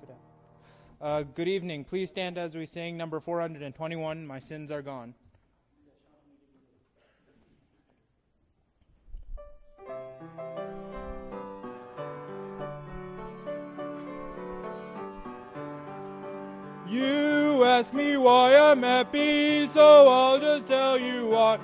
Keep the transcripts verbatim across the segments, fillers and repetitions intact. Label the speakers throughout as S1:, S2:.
S1: Uh, good evening. Please stand as we sing number four hundred twenty-one, My Sins Are Gone. You ask me why I'm happy, so I'll just tell you why.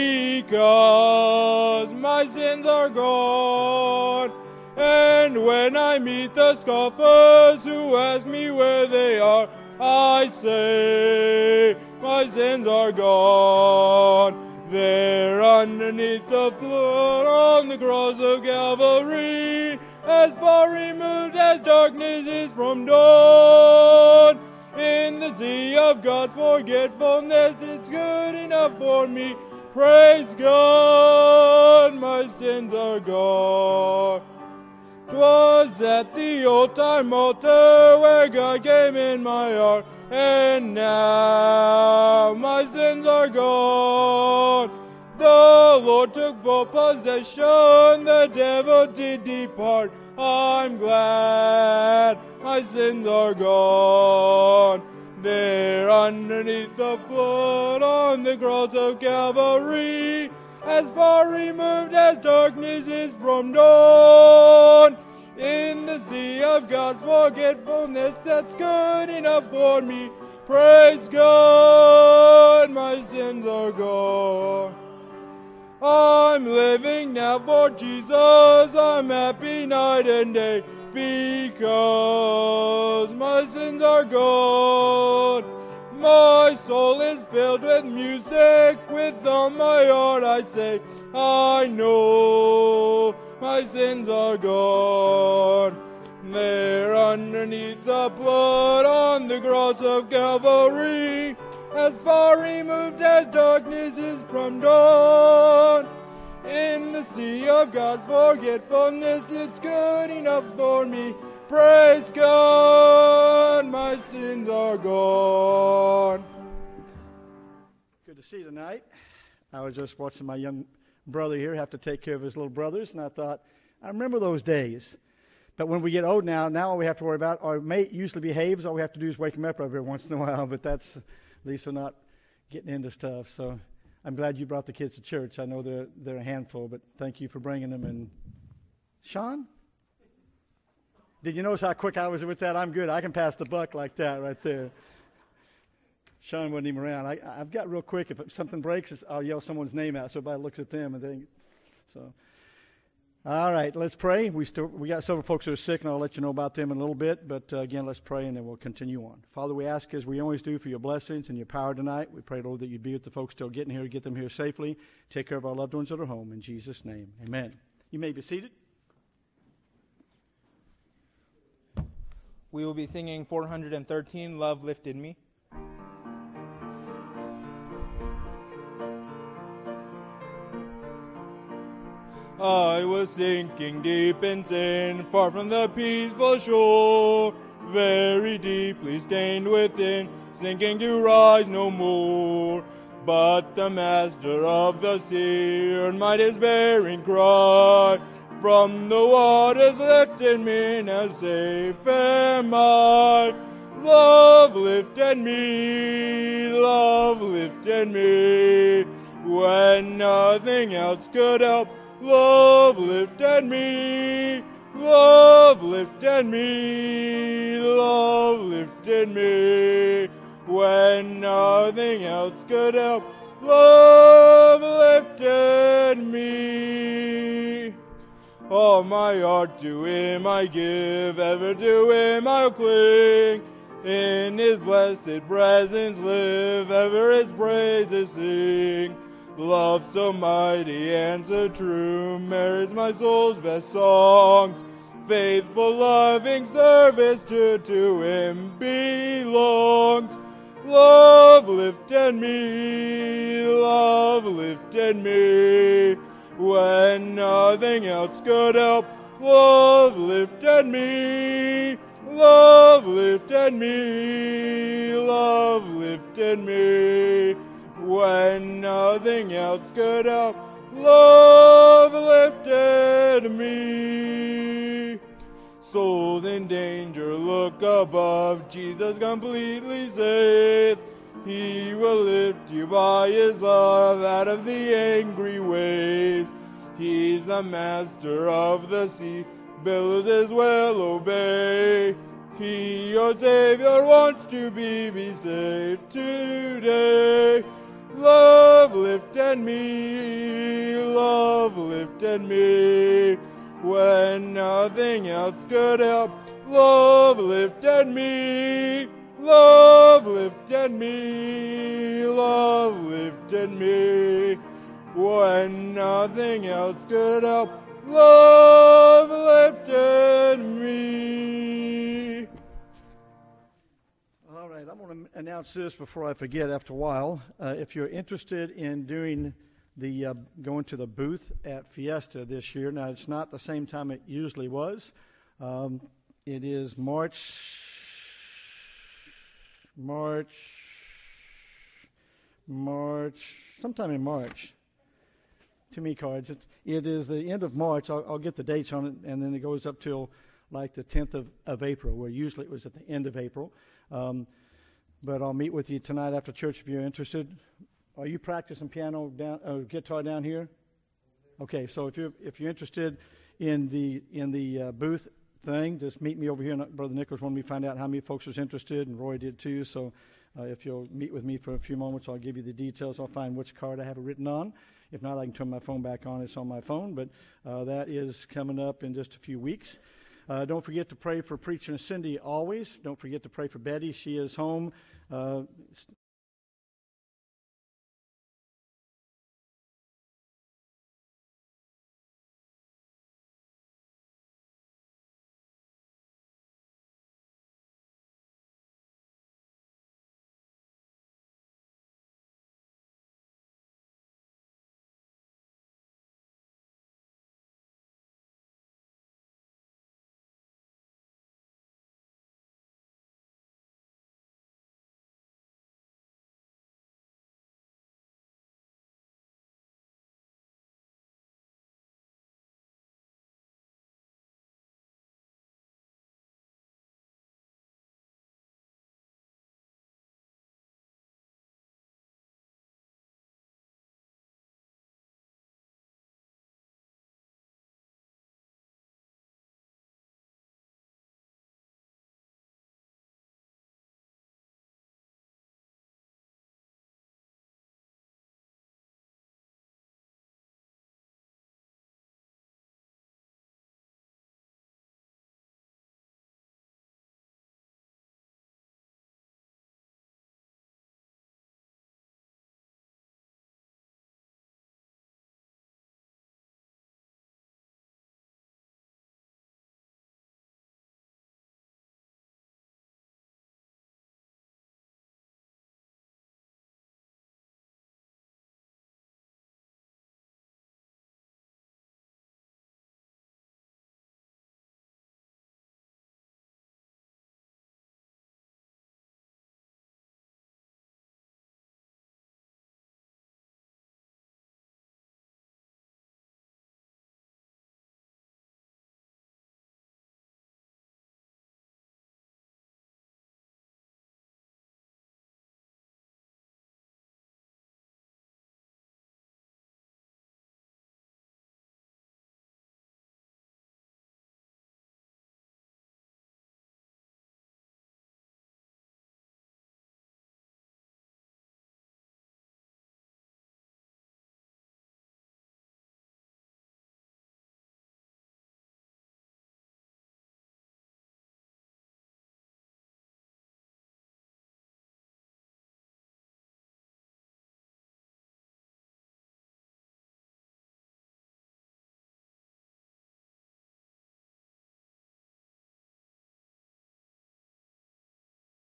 S1: Because my sins are gone. And when I meet the scoffers who ask me where they are, I say, my sins are gone. They're underneath the flood on the cross of Calvary, as far removed as darkness is from dawn. In the sea of God's forgetfulness, it's good enough for me. Praise God, my sins are gone. 'Twas at the old-time altar where God came in my heart, and now my sins are gone. The Lord took full possession, the devil did depart. I'm glad my sins are gone. They're underneath the flood on the cross of Calvary, as far removed as darkness is from dawn. In the sea of God's forgetfulness, that's good enough for me. Praise God, my sins are gone. I'm living now for Jesus, I'm happy night and day, because my sins are gone. My soul is filled with music, with all my heart I say, I know my sins are gone. They're underneath the blood on the cross of Calvary, as far removed as darkness is from dawn. In the sea of God's forgetfulness, it's good enough for me. Praise God, my sins are gone.
S2: Good to see you tonight. I was just watching my young brother here have to take care of his little brothers, and I thought, I remember those days. But when we get old now, now all we have to worry about, our mate usually behaves, all we have to do is wake him up every once in a while, but that's, at least we're not getting into stuff. So I'm glad you brought the kids to church. I know they're, they're a handful, but thank you for bringing them. And Sean? Did you notice how quick I was with that? I'm good. I can pass the buck like that right there. Sean wasn't even around. I, I've got real quick. If something breaks, I'll yell someone's name out so everybody looks at them. And they, so, all right, let's pray. We still we got several folks that are sick, and I'll let you know about them in a little bit. But uh, again, let's pray, and then we'll continue on. Father, we ask, as we always do, for your blessings and your power tonight. We pray, Lord, that you'd be with the folks still getting here, get them here safely. Take care of our loved ones that are home. In Jesus' name, amen. You may be seated.
S1: We will be singing four hundred thirteen, Love Lifted Me. I was sinking deep in sin, far from the peaceful shore, very deeply stained within, sinking to rise no more. But the master of the sea heard my despairing cry, from the waters lifted me, now safe am I. Love lifted me, love lifted me, when nothing else could help. Love lifted me, love lifted me, love lifted me, when nothing else could help. Love lifted me. All my heart to him I give, ever to him I'll cling. In his blessed presence live, ever his praises sing. Love so mighty and so true merits my soul's best songs. Faithful, loving service true to him belongs. Love lifted me, love lifted me, when nothing else could help. Love lifted me, love lifted me, love lifted me, when nothing else could help. Love lifted me. Souls in danger, look above. Jesus completely saves. He will lift you by his love out of the angry waves. He's the master of the sea, billows as well obey. He, your Savior, wants to be, be saved today. Love lifted me, love lifted me. When nothing else could help, love lifted me. Love lifted me, love lifted me. When nothing else could help, love lifted me.
S2: All right, I'm going to announce this before I forget after a while. Uh, if you're interested in doing the uh, going to the booth at Fiesta this year, now it's not the same time it usually was. Um, it is March, March, March, sometime in March. Too many cards. It's, it is the end of March. I'll, I'll get the dates on it, and then it goes up till like the tenth of, of April, where usually it was at the end of April. Um, but I'll meet with you tonight after church if you're interested. Are you practicing piano down, or guitar down here? Okay, so if you're if you're interested in the in the uh, booth thing, just meet me over here. And Brother Nichols wanted me to find out how many folks was interested, and Roy did too. So uh, if you'll meet with me for a few moments, I'll give you the details. I'll find which card I have it written on. If not, I can turn my phone back on. It's on my phone, but uh, that is coming up in just a few weeks. Uh, don't forget to pray for Preacher and Cindy always. Don't forget to pray for Betty. She is home. Uh,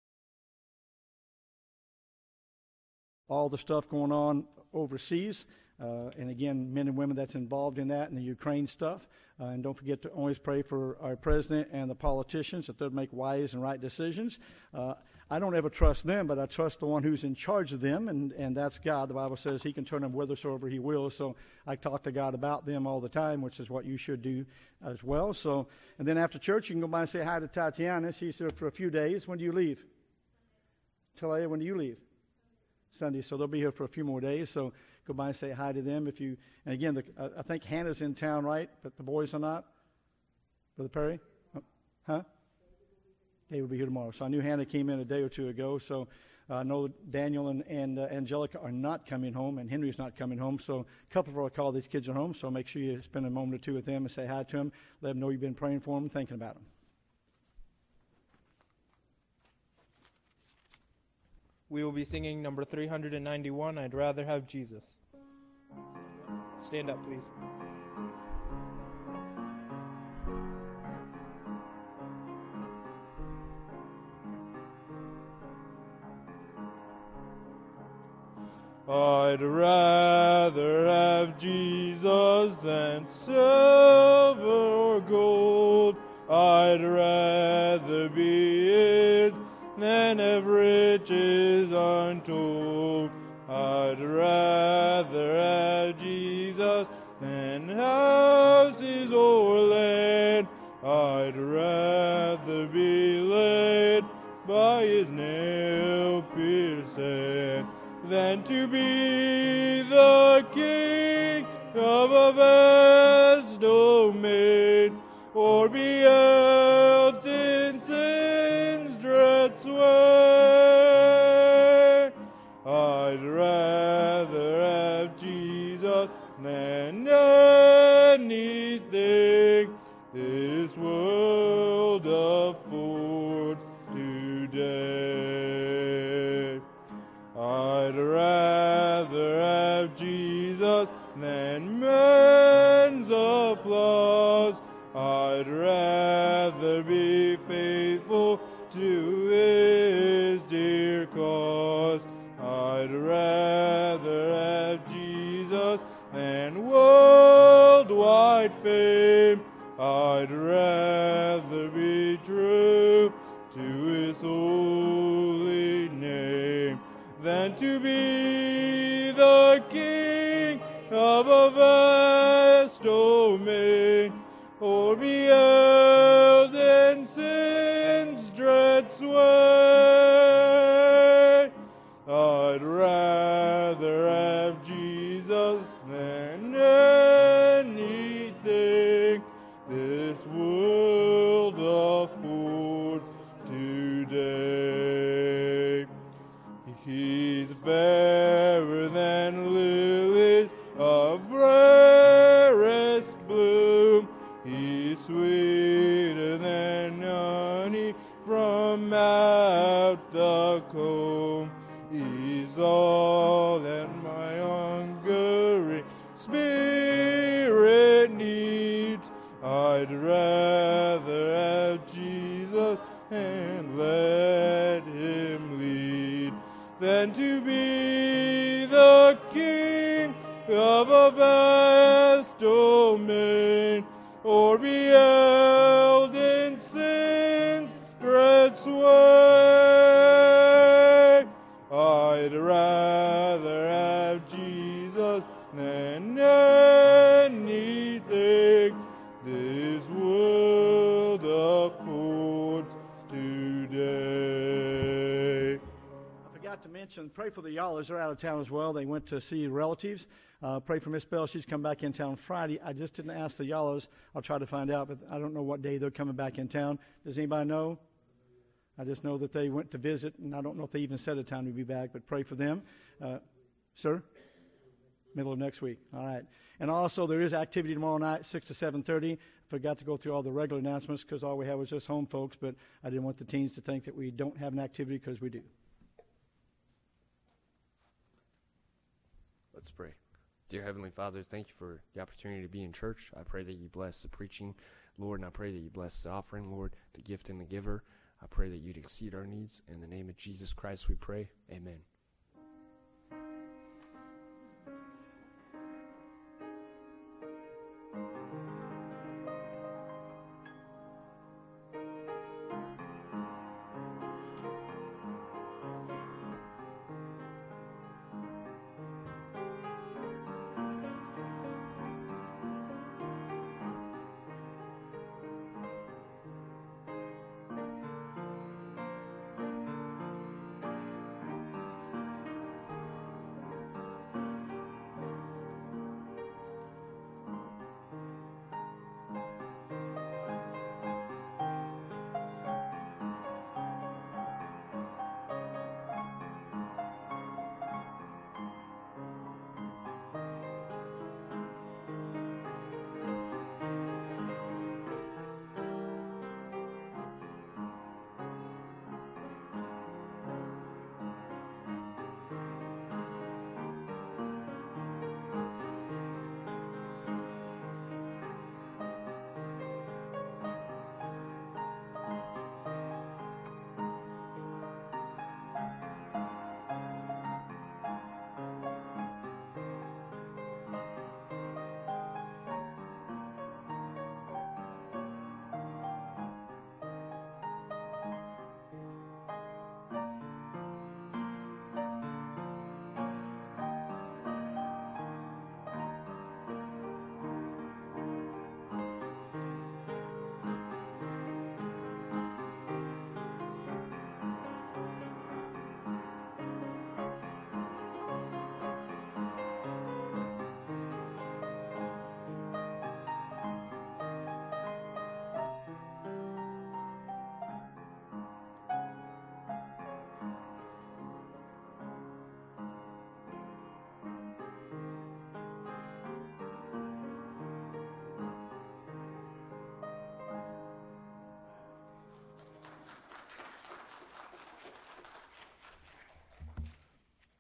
S2: all the stuff going on overseas. Uh, and again, men and women that's involved in that and the Ukraine stuff. Uh, and don't forget to always pray for our president and the politicians that they'll make wise and right decisions. Uh, I don't ever trust them, but I trust the one who's in charge of them, and, and that's God. The Bible says he can turn them whithersoever he will. So I talk to God about them all the time, which is what you should do as well. So, and then after church, you can go by and say hi to Tatiana. She's here for a few days. When do you leave? Talia, when do you leave? Sunday. So they'll be here for a few more days. So go by and say hi to them. If you, and again, the, uh, I think Hannah's in town, right? But the boys are not. Brother Perry, oh, huh? They will be here tomorrow. So I knew Hannah came in a day or two ago. So uh, I know Daniel and, and uh, Angelica are not coming home, and Henry's not coming home. So a couple of our call these kids are home. So make sure you spend a moment or two with them and say hi to them. Let them know you've been praying for them, thinking about them.
S1: We will be singing number three hundred ninety-one, I'd Rather Have Jesus. Stand up, please. I'd rather have Jesus than silver or gold. I'd rather be his than have riches untold. I'd rather have Jesus than houses or land. I'd rather be led by his nail-pierced hand than to be the king of a vast domain, or be held in sin's dread sway. I'd rather have Jesus than anything this world affords today. I'd rather have Jesus than men's applause. I'd rather be faithful to his dear cause. I'd rather have Jesus than worldwide fame. I'd rather be true to his holy name than to be the king of a vast domain, or be held in sin's dread sway. I'd rather have Jesus than anything this world affords today. He's fairer than lilies of rarest bloom. He's sweeter than honey from out the comb. He's all that my hungering spirit needs. I'd rather have Jesus and let him lead than to be the king of a vast domain, or be held in sin's dread sway. I'd rather have Jesus than anything this world affords today.
S2: I forgot to mention, pray for the Yallers. They're out of town as well. They went to see relatives. Uh, pray for Miss Bell. She's come back in town Friday. I just didn't ask the Yallers. I'll try to find out, but I don't know what day they're coming back in town. Does anybody know? I just know that they went to visit, and I don't know if they even set a time to be back, but pray for them. Uh, sir? Middle of next week. All right. And also, there is activity tomorrow night, six to seven thirty. Forgot to go through all the regular announcements because all we had was just home folks, but I didn't want the teens to think that we don't have an activity because we do.
S3: Let's pray. Dear Heavenly Father, thank you for the opportunity to be in church. I pray that you bless the preaching, Lord, and I pray that you bless the offering, Lord, the gift and the giver. I pray that you'd exceed our needs. In the name of Jesus Christ we pray. Amen.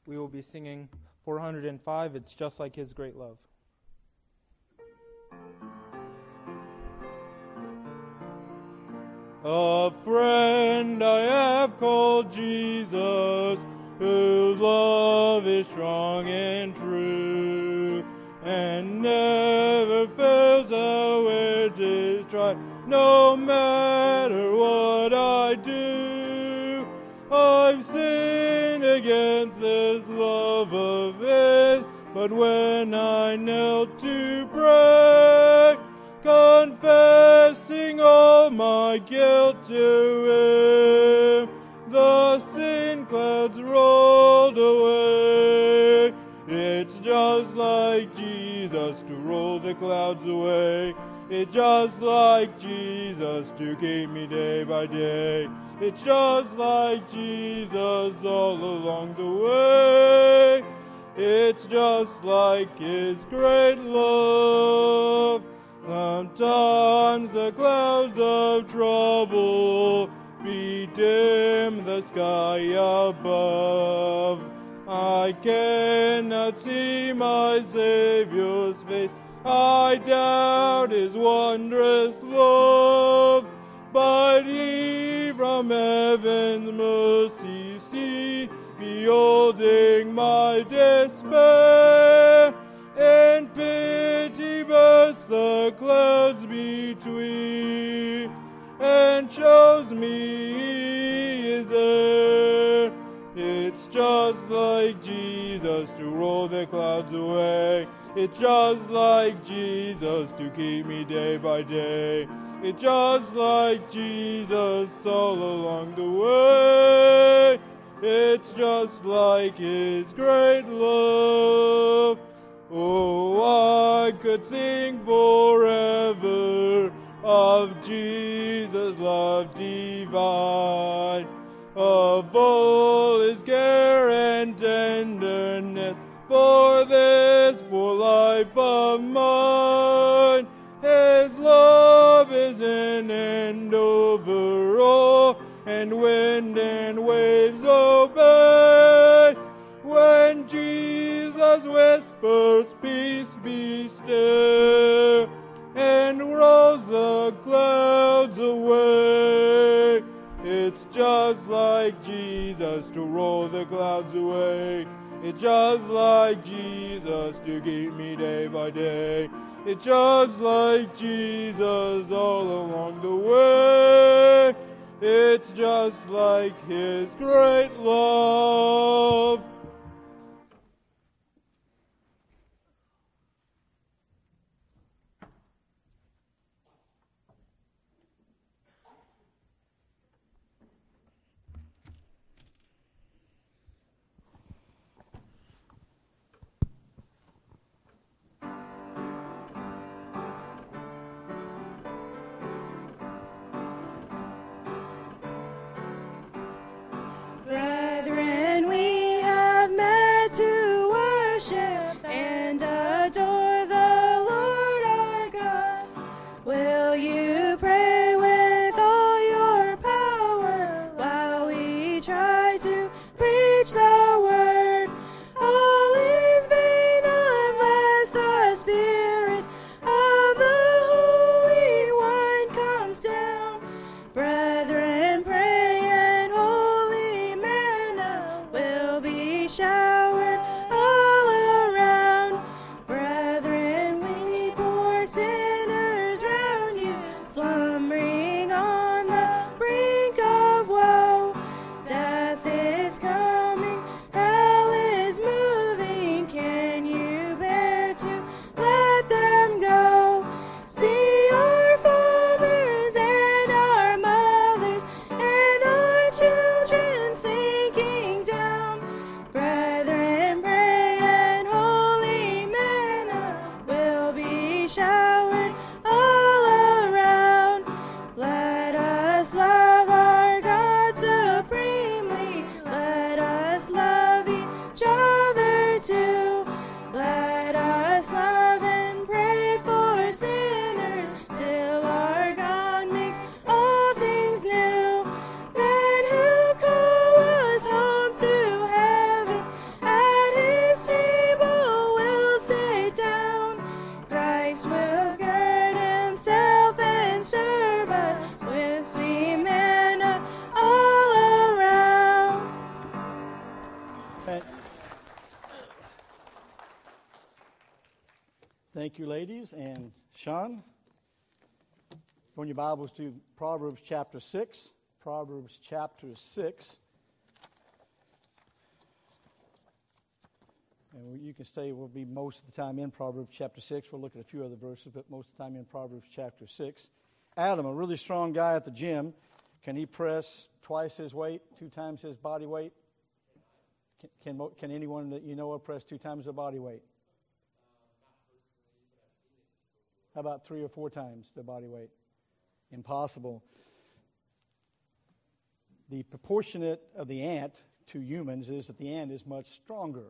S1: we will be singing four hundred five, It's Just Like His Great Love. A friend I have called Jesus, whose love is strong and true, and never fails away to try, no matter what I do. I've sinned against this love of His, but when I knelt to pray, confessing all my guilt to Him, the sin clouds rolled away. It's just like Jesus to roll the clouds away. It's just like Jesus to keep me day by day. It's just like Jesus all along the way. It's just like His great love. Sometimes the clouds of trouble bedim the sky above. I cannot see my Savior's face. I doubt His wondrous love. But He from heaven's mercy sees, beholding my despair, and pity bursts the clouds between, and shows me He is there. It's just like Jesus to roll the clouds away. It's just like Jesus to keep me day by day. It's just like Jesus all along the way. It's just like His great love. Oh, I could sing forever of Jesus' love divine, of all His care and tenderness for this poor life of mine. His love is in and over all, and wind and waves obey. When Jesus whispers, peace be still, and rolls the clouds away. It's just like Jesus to roll the clouds away. It's just like Jesus to keep me day by day. It's just like Jesus all along the way. It's just like His great love.
S4: Brethren, we have
S2: Thank you, ladies. And Sean, open your Bibles to Proverbs chapter six. Proverbs chapter six. And you can stay, we'll be most of the time in Proverbs chapter six. We'll look at a few other verses, but most of the time in Proverbs chapter six. Adam, a really strong guy at the gym, can he press twice his weight, two times his body weight? Can, can, can anyone that you know of press two times their body weight? How about three or four times their body weight? Impossible. The proportionate of the ant to humans is that the ant is much stronger.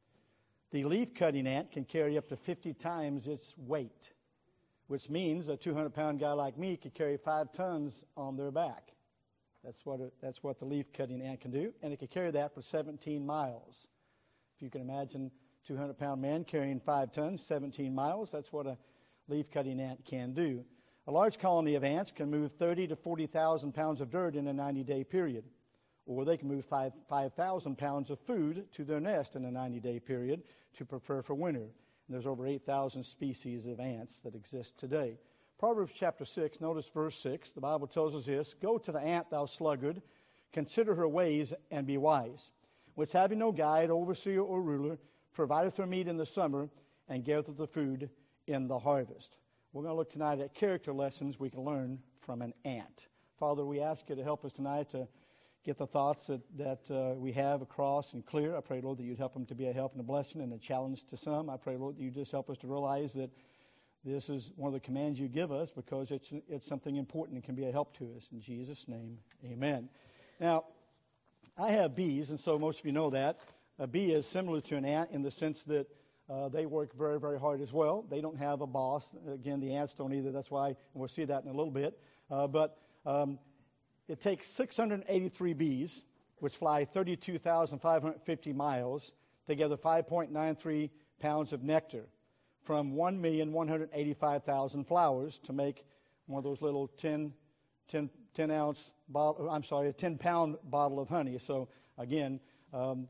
S2: The leaf-cutting ant can carry up to fifty times its weight, which means a two hundred pound guy like me could carry five tons on their back. That's what it, that's what the leaf-cutting ant can do, and it can carry that for seventeen miles. If you can imagine a two hundred pound man carrying five tons, seventeen miles, that's what a leaf-cutting ant can do. A large colony of ants can move thirty to forty thousand pounds of dirt in a ninety day period, or they can move five thousand pounds of food to their nest in a ninety day period to prepare for winter. And there's over eight thousand species of ants that exist today. Proverbs chapter six, notice verse six. The Bible tells us this: "Go to the ant, thou sluggard, consider her ways, and be wise, which having no guide, overseer, or ruler, provideth her meat in the summer, and gathereth the food in the harvest." We're going to look tonight at character lessons we can learn from an ant. Father, we ask you to help us tonight to get the thoughts that, that uh, we have across and clear. I pray, Lord, that you'd help them to be a help and a blessing and a challenge to some. I pray, Lord, that you just help us to realize that this is one of the commands you give us because it's it's something important and can be a help to us. In Jesus' name, amen. Now, I have bees, and so most of you know that. A bee is similar to an ant in the sense that uh, they work very, very hard as well. They don't have a boss. Again, the ants don't either. That's why, and we'll see that in a little bit. Uh, but um, it takes six hundred eighty-three bees, which fly thirty-two thousand five hundred fifty miles, to gather five point nine three pounds of nectar from one million one hundred eighty-five thousand flowers to make one of those little ten, ten, ten ounce bottle, I'm sorry, a ten pound bottle of honey. So again, um,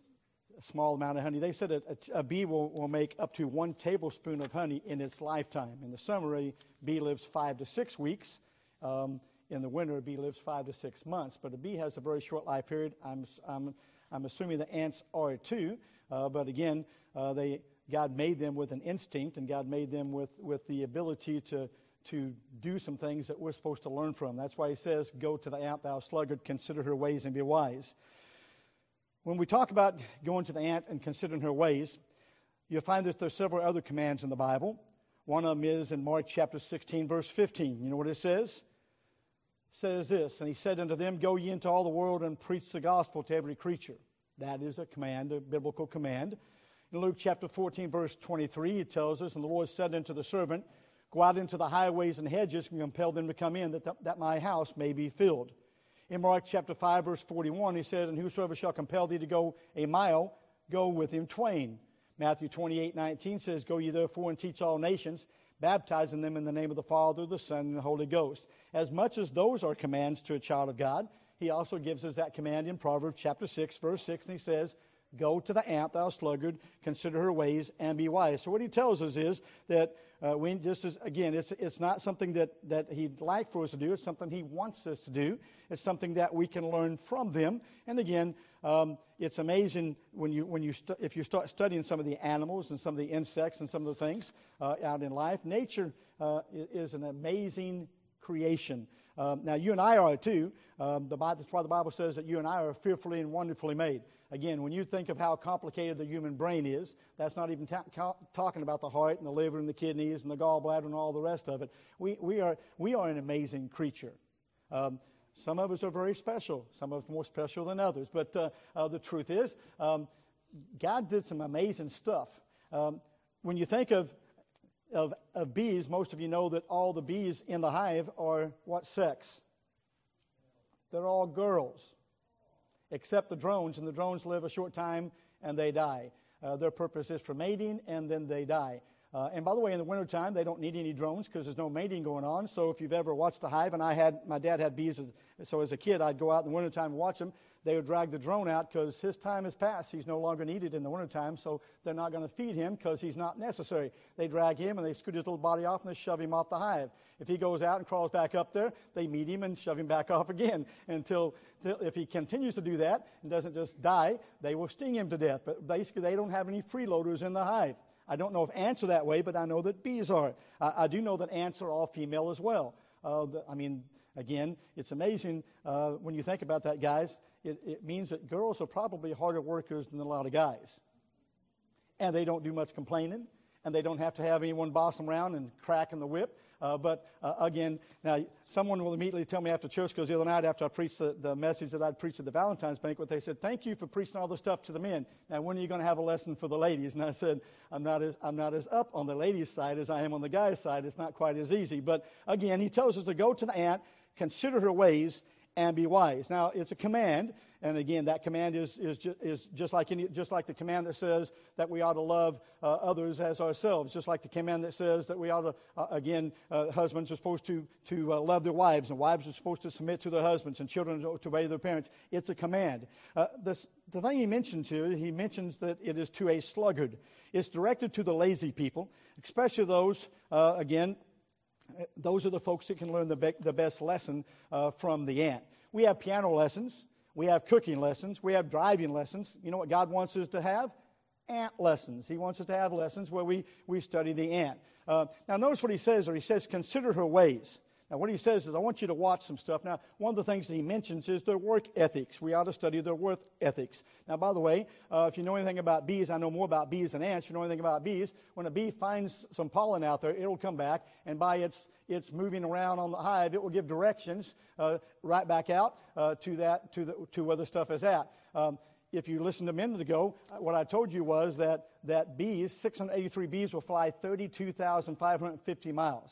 S2: a small amount of honey. They said a, a, a bee will, will make up to one tablespoon of honey in its lifetime. In the summer, a bee lives five to six weeks. Um, in the winter, a bee lives five to six months. But a bee has a very short life period. I'm, I'm, I'm assuming the ants are too. Uh, but again, uh, they God made them with an instinct, and God made them with, with the ability to, to do some things that we're supposed to learn from. That's why he says, "Go to the ant, thou sluggard, consider her ways and be wise." When we talk about going to the ant and considering her ways, you'll find that there's several other commands in the Bible. One of them is in Mark chapter sixteen, verse fifteen. You know what it says? It says this: "And he said unto them, Go ye into all the world and preach the gospel to every creature." That is a command, a biblical command. In Luke chapter fourteen, verse twenty-three, it tells us, "And the Lord said unto the servant, Go out into the highways and hedges and compel them to come in, that, th- that my house may be filled." In Mark chapter five, verse forty-one, he said, "And whosoever shall compel thee to go a mile, go with him twain." Matthew twenty-eight, nineteen says, "Go ye therefore and teach all nations, baptizing them in the name of the Father, the Son, and the Holy Ghost." As much as those are commands to a child of God, he also gives us that command in Proverbs chapter six, verse six, and he says, "Go to the ant, thou sluggard, consider her ways, and be wise." So what he tells us is that uh, we just as, again, it's it's not something that, that he'd like for us to do. It's something he wants us to do. It's something that we can learn from them. And again, um, it's amazing when you when you stu- if you start studying some of the animals and some of the insects and some of the things uh, out in life. Nature uh, is an amazing creation. Um, now, you and I are too. Um, the Bible, that's why the Bible says that you and I are fearfully and wonderfully made. Again, when you think of how complicated the human brain is, that's not even ta- ca- talking about the heart and the liver and the kidneys and the gallbladder and all the rest of it. We we are we are an amazing creature. Um, some of us are very special. Some of us more special than others. But uh, uh, the truth is, um, God did some amazing stuff. Um, when you think of Of, of bees, most of you know that all the bees in the hive are what sex? They're all girls, except the drones, and the drones live a short time and they die. Uh, their purpose is for mating, and then they die. Uh, and by the way, in the wintertime, they don't need any drones because there's no mating going on. So if you've ever watched a hive, and I had, my dad had bees, as, so as a kid, I'd go out in the wintertime and watch them. They would drag the drone out because his time has passed. He's no longer needed in the wintertime, so they're not going to feed him because he's not necessary. They drag him and they scoot his little body off and they shove him off the hive. If he goes out and crawls back up there, they meet him and shove him back off again until, until if he continues to do that and doesn't just die, they will sting him to death. But basically, they don't have any freeloaders in the hive. I don't know if ants are that way, but I know that bees are. I, I do know that ants are all female as well. Uh, the, I mean, again, it's amazing uh, when you think about that, guys. It, it means that girls are probably harder workers than a lot of guys. And they don't do much complaining, and they don't have to have anyone boss them around and cracking the whip. Uh, but uh, again, now someone will immediately tell me after church, because the other night after I preached the, the message that I'd preached at the Valentine's banquet, they said, "Thank you for preaching all this stuff to the men. Now, when are you going to have a lesson for the ladies?" And I said, I'm not as I'm not as up on the ladies' side as I am on the guys' side. It's not quite as easy. But again, he tells us to go to the ant, consider her ways, and be wise. Now, it's a command, and again, that command is is, ju- is just like any, just like the command that says that we ought to love uh, others as ourselves, just like the command that says that we ought to, uh, again, uh, husbands are supposed to, to uh, love their wives, and wives are supposed to submit to their husbands, and children to obey their parents. It's a command. Uh, this, the thing he mentions here, he mentions that it is to a sluggard. It's directed to the lazy people, especially those, uh, again, those are the folks that can learn the, be- the best lesson uh, from the ant. We have piano lessons. We have cooking lessons. We have driving lessons. You know what God wants us to have? Ant lessons. He wants us to have lessons where we, we study the ant. Uh, now, notice what he says, or he says, consider her ways. Now, what he says is, I want you to watch some stuff. Now, one of the things that he mentions is their work ethics. We ought to study their work ethics. Now, by the way, uh, if you know anything about bees, I know more about bees than ants. If you know anything about bees, when a bee finds some pollen out there, it'll come back, and by its its moving around on the hive, it will give directions uh, right back out uh, to that to the to where the stuff is at. Um, If you listened a minute ago, what I told you was that, that bees, six hundred eighty-three bees, will fly thirty-two thousand five hundred fifty miles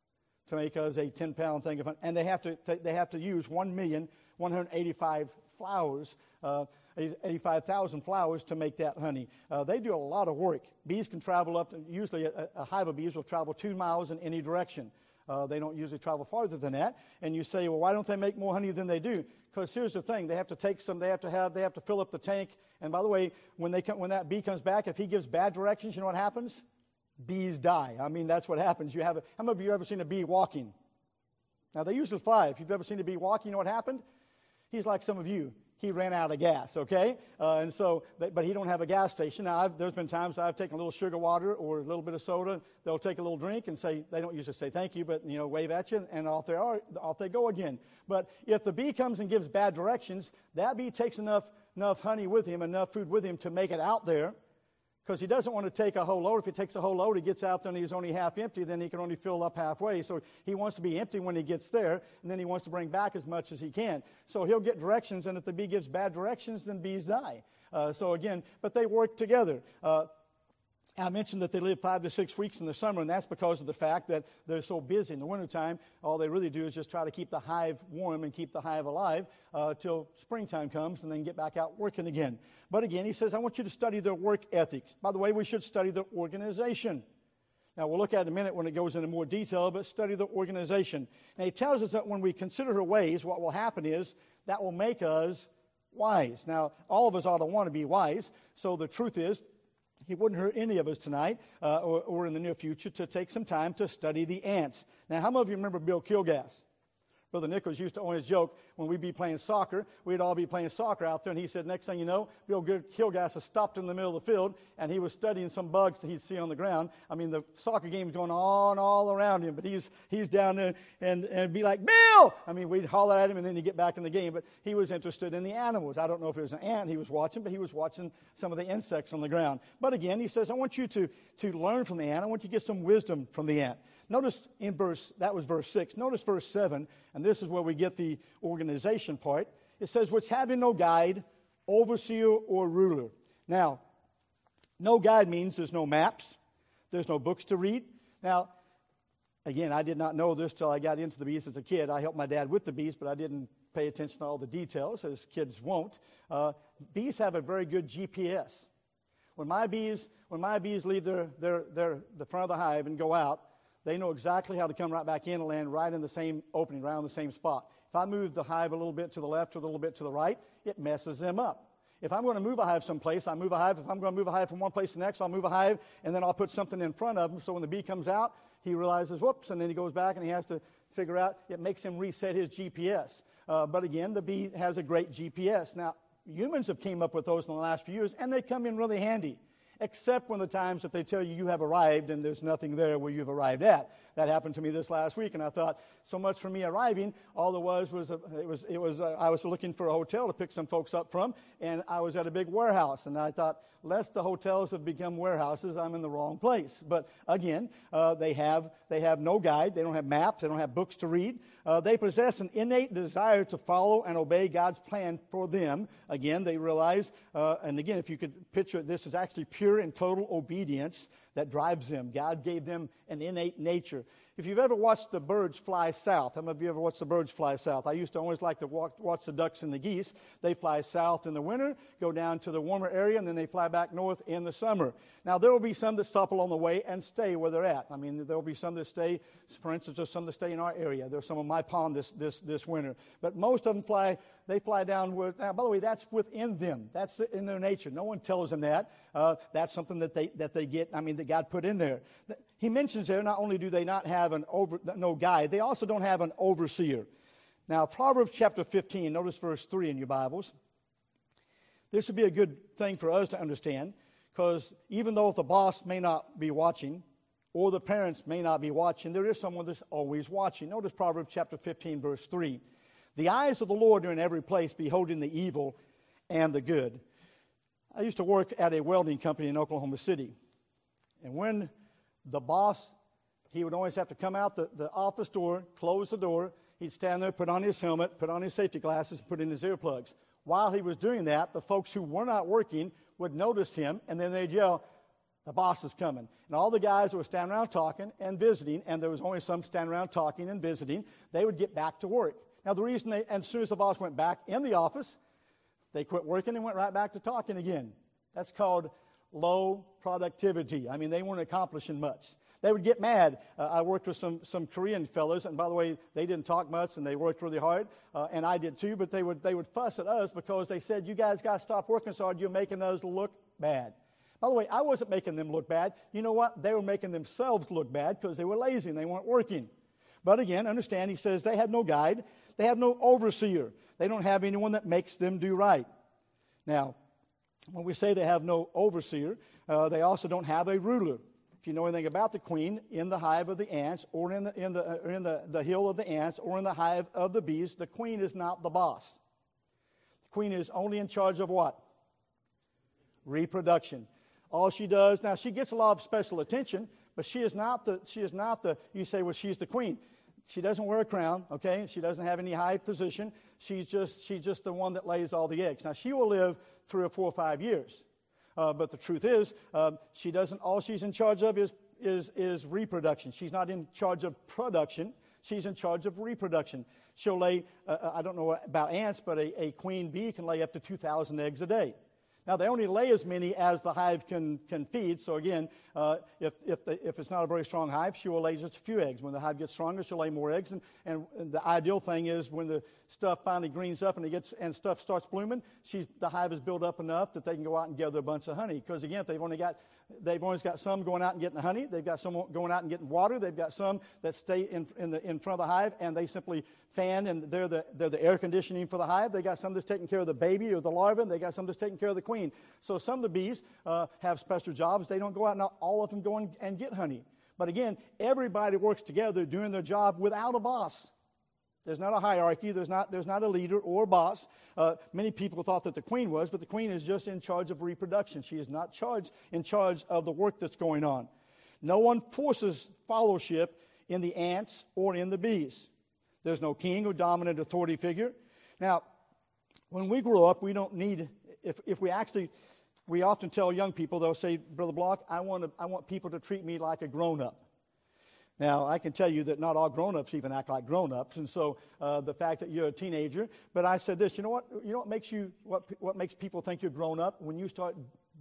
S2: to make us a ten-pound thing of honey. And they have to they have to use one million one hundred eighty-five flowers, uh, eighty-five thousand flowers to make that honey. Uh, they do a lot of work. Bees can travel up, to, usually a, a hive of bees will travel two miles in any direction. Uh, they don't usually travel farther than that. And you say, well, why don't they make more honey than they do? Because here's the thing: they have to take some. They have to have. They have to fill up the tank. And by the way, when they come, when that bee comes back, if he gives bad directions, you know what happens? Bees die. I mean, that's what happens. You have. A, how many of you have ever seen a bee walking? Now they usually fly. If you've ever seen a bee walking, you know what happened? He's like some of you. He ran out of gas, okay? Uh, and so, but he don't have a gas station. Now, I've, there's been times I've taken a little sugar water or a little bit of soda. They'll take a little drink and say, they don't usually say thank you, but, you know, wave at you, and off they are, off they go again. But if the bee comes and gives bad directions, that bee takes enough, enough honey with him, enough food with him to make it out there, because he doesn't want to take a whole load. If he takes a whole load, he gets out there and he's only half empty, then he can only fill up halfway. So he wants to be empty when he gets there, and then he wants to bring back as much as he can. So he'll get directions, and if the bee gives bad directions, then bees die. Uh, so again, but they work together. Uh, I mentioned that they live five to six weeks in the summer, and that's because of the fact that they're so busy. In the wintertime, all they really do is just try to keep the hive warm and keep the hive alive uh, till springtime comes, and then get back out working again. But again, he says, I want you to study their work ethics. By the way, we should study their organization. Now, we'll look at it in a minute when it goes into more detail, but study the organization. And he tells us that when we consider her ways, what will happen is that will make us wise. Now, all of us ought to want to be wise, so the truth is, he wouldn't hurt any of us tonight uh, or, or in the near future to take some time to study the ants. Now, how many of you remember Bill Kilgass? Brother Nichols used to always joke when we'd be playing soccer, we'd all be playing soccer out there, and he said, next thing you know, Bill Kilgass has stopped in the middle of the field, and he was studying some bugs that he'd see on the ground. I mean, the soccer game's going on all around him, but he's he's down there and, and be like, Bill! I mean, we'd holler at him, and then he'd get back in the game, but he was interested in the animals. I don't know if it was an ant he was watching, but he was watching some of the insects on the ground. But again, he says, I want you to, to learn from the ant. I want you to get some wisdom from the ant. Notice in verse, that was verse six. Notice verse seven, and this is where we get the organization part. It says, which having no guide, overseer, or ruler. Now, no guide means there's no maps. There's no books to read. Now, again, I did not know this till I got into the bees as a kid. I helped my dad with the bees, but I didn't pay attention to all the details, as kids won't. Uh, bees have a very good G P S. When my bees, when my bees leave their, their, their, the front of the hive and go out, they know exactly how to come right back in and land right in the same opening, right on the same spot. If I move the hive a little bit to the left or a little bit to the right, it messes them up. If I'm going to move a hive someplace, I move a hive. If I'm going to move a hive from one place to the next, I'll move a hive, and then I'll put something in front of him so when the bee comes out, he realizes, whoops, and then he goes back and he has to figure out, it makes him reset his G P S. Uh, but again, the bee has a great G P S. Now, humans have came up with those in the last few years, and they come in really handy, except when the times that they tell you you have arrived and there's nothing there where you've arrived at. That happened to me this last week, and I thought, so much for me arriving. All there was was, a, it was, it was uh, I was looking for a hotel to pick some folks up from, and I was at a big warehouse, and I thought, lest the hotels have become warehouses, I'm in the wrong place. But again, uh, they have they have no guide. They don't have maps. They don't have books to read. Uh, they possess an innate desire to follow and obey God's plan for them. Again, they realize, uh, and again, if you could picture it, this is actually pure and total obedience that drives them. God gave them an innate nature. If you've ever watched the birds fly south, how many of you ever watched the birds fly south? I used to always like to walk, watch the ducks and the geese. They fly south in the winter, go down to the warmer area, and then they fly back north in the summer. Now, there will be some that stop along the way and stay where they're at. I mean, there will be some that stay, for instance, there's some that stay in our area. There's some in my pond this, this, this winter. But most of them fly, they fly down where, now, by the way, that's within them. That's in their nature. No one tells them that. Uh, that's something that they, that they get, I mean, that God put in there. He mentions there, not only do they not have an over, no guide, they also don't have an overseer. Now, Proverbs chapter fifteen, notice verse three in your Bibles. This would be a good thing for us to understand, because even though the boss may not be watching, or the parents may not be watching, there is someone that's always watching. Notice Proverbs chapter fifteen, verse three. The eyes of the Lord are in every place, beholding the evil and the good. I used to work at a welding company in Oklahoma City. And when the boss, he would always have to come out the, the office door, close the door. He'd stand there, put on his helmet, put on his safety glasses, put in his earplugs. While he was doing that, the folks who were not working would notice him, and then they'd yell, the boss is coming. And all the guys that were standing around talking and visiting, and there was only some standing around talking and visiting, they would get back to work. Now, the reason they, and as soon as the boss went back in the office, they quit working and went right back to talking again. That's called low productivity. I mean, they weren't accomplishing much. They would get mad. Uh, I worked with some, some Korean fellas, and by the way, they didn't talk much, and they worked really hard, uh, and I did too, but they would, they would fuss at us because they said, you guys got to stop working so hard, you're making us look bad. By the way, I wasn't making them look bad. You know what? They were making themselves look bad because they were lazy and they weren't working. But again, understand, he says they have no guide. They have no overseer. They don't have anyone that makes them do right. Now, when we say they have no overseer, uh, they also don't have a ruler. If you know anything about the queen, in the hive of the ants, or in the in the uh, in the, the hill of the ants, or in the hive of the bees, the queen is not the boss. The queen is only in charge of what? Reproduction. All she does, now she gets a lot of special attention, but she is not the she is not the you say, well, she's the queen. She doesn't wear a crown, okay? She doesn't have any high position. She's just she's just the one that lays all the eggs. Now, she will live three or four or five years. Uh, but the truth is, uh, she doesn't, all she's in charge of is, is, is reproduction. She's not in charge of production. She's in charge of reproduction. She'll lay, uh, I don't know about ants, but a, a queen bee can lay up to two thousand eggs a day. Now, they only lay as many as the hive can, can feed. So, again, uh, if if, the, if it's not a very strong hive, she will lay just a few eggs. When the hive gets stronger, she'll lay more eggs. And, and, and the ideal thing is when the stuff finally greens up and it gets and stuff starts blooming, she's, the hive is built up enough that they can go out and gather a bunch of honey. Because, again, if they've only got they've always got some going out and getting the honey. They've got some going out and getting water. They've got some that stay in in the in front of the hive, and they simply fan, and they're the they're the air conditioning for the hive. They got some that's taking care of the baby or the larva, and they got some that's taking care of the queen. So some of the bees uh, have special jobs. They don't go out, not all of them go and, and get honey. But again, everybody works together doing their job without a boss. There's not a hierarchy. There's not, there's not a leader or a boss. Uh, many people thought that the queen was, but the queen is just in charge of reproduction. She is not charged, in charge of the work that's going on. No one forces fellowship in the ants or in the bees. There's no king or dominant authority figure. Now, when we grow up, we don't need, if, if we actually, we often tell young people, they'll say, Brother Block, I want, to, I want people to treat me like a grown-up. Now, I can tell you that not all grown-ups even act like grown-ups, and so uh, the fact that you're a teenager. But I said this, you know what? You know what makes you what what makes people think you're grown up? When you start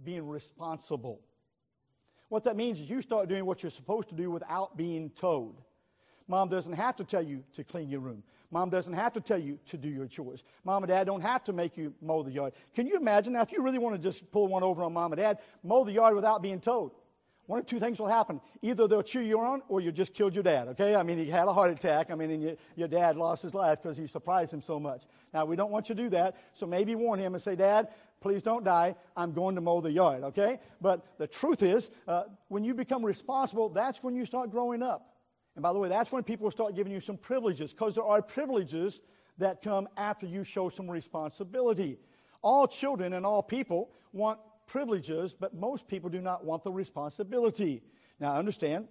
S2: being responsible. What that means is you start doing what you're supposed to do without being told. Mom doesn't have to tell you to clean your room. Mom doesn't have to tell you to do your chores. Mom and Dad don't have to make you mow the yard. Can you imagine now if you really want to just pull one over on Mom and Dad, mow the yard without being told? One of two things will happen. Either they'll cheer you on or you just killed your dad, okay? I mean, he had a heart attack. I mean, and your, your dad lost his life because you surprised him so much. Now, we don't want you to do that, so maybe warn him and say, Dad, please don't die. I'm going to mow the yard, okay? But the truth is, uh, when you become responsible, that's when you start growing up. And by the way, that's when people start giving you some privileges, because there are privileges that come after you show some responsibility. All children and all people want privileges, but most people do not want the responsibility. Now, understand,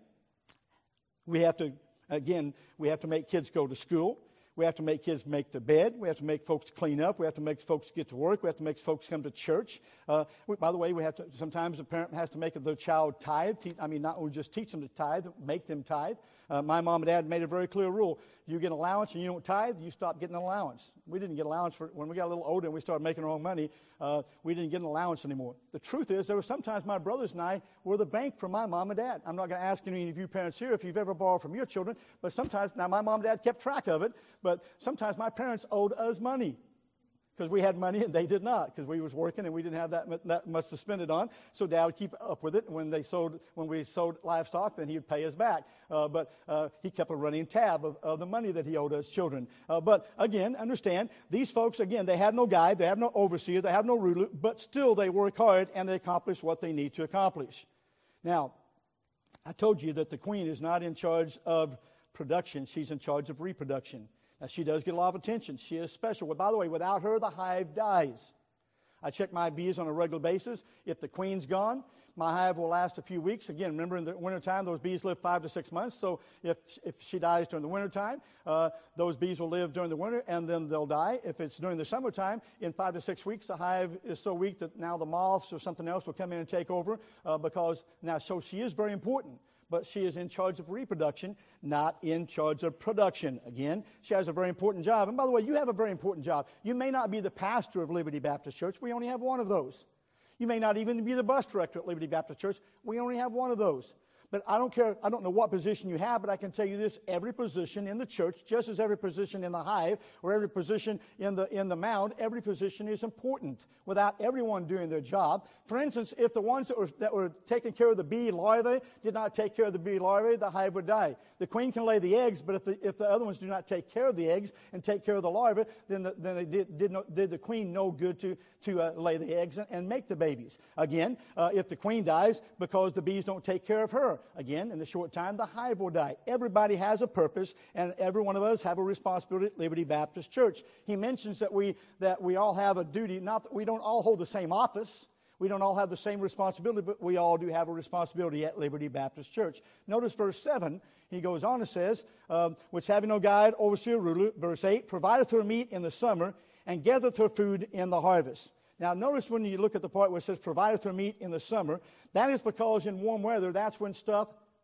S2: we have to, again, we have to make kids go to school. We have to make kids make the bed. We have to make folks clean up. We have to make folks get to work. We have to make folks come to church. Uh, we, by the way, we have to. Sometimes a parent has to make their child tithe. Te- I mean, not only just teach them to tithe, make them tithe. Uh, my mom and dad made a very clear rule. You get an allowance and you don't tithe, you stop getting an allowance. We didn't get allowance for when we got a little older and we started making our own money. Uh, we didn't get an allowance anymore. The truth is, there were sometimes my brothers and I were the bank for my mom and dad. I'm not going to ask any of you parents here if you've ever borrowed from your children, but sometimes, now my mom and dad kept track of it, but sometimes my parents owed us money. Because we had money and they did not, because we was working and we didn't have that, that much to spend it on. So Dad would keep up with it. When they sold, when we sold livestock, then he would pay us back. Uh, but uh, he kept a running tab of, of the money that he owed us children. Uh, but again, understand, these folks, again, they have no guide, they have no overseer, they have no ruler, but still they work hard and they accomplish what they need to accomplish. Now, I told you that the queen is not in charge of production, she's in charge of reproduction. Now, she does get a lot of attention. She is special. Well, by the way, without her, the hive dies. I check my bees on a regular basis. If the queen's gone, my hive will last a few weeks. Again, remember in the wintertime, those bees live five to six months. So if if she dies during the wintertime, uh, those bees will live during the winter, and then they'll die. If it's during the summertime, in five to six weeks, the hive is so weak that now the moths or something else will come in and take over uh, because now, so she is very important. But she is in charge of reproduction, not in charge of production. Again, she has a very important job. And by the way, you have a very important job. You may not be the pastor of Liberty Baptist Church. We only have one of those. You may not even be the bus director at Liberty Baptist Church. We only have one of those. But I don't care, I don't know what position you have, but I can tell you this, every position in the church, just as every position in the hive, or every position in the in the mound, every position is important without everyone doing their job. For instance, if the ones that were, that were taking care of the bee larvae did not take care of the bee larvae, the hive would die. The queen can lay the eggs, but if the, if the other ones do not take care of the eggs and take care of the larvae, then the, then it did, did, no, did the queen no good to, to uh, lay the eggs and, and make the babies. Again, uh, if the queen dies because the bees don't take care of her, again, in a short time, the hive will die. Everybody has a purpose, and every one of us have a responsibility at Liberty Baptist Church. He mentions that we that we all have a duty, not that we don't all hold the same office. We don't all have the same responsibility, but we all do have a responsibility at Liberty Baptist Church. Notice verse seven. He goes on and says, um, which having no guide, overseer, ruler. Verse eight, provideth her meat in the summer, and gathereth her food in the harvest. Now, notice when you look at the part where it says, provideth her meat in the summer, that is because in warm weather, that's when stuff,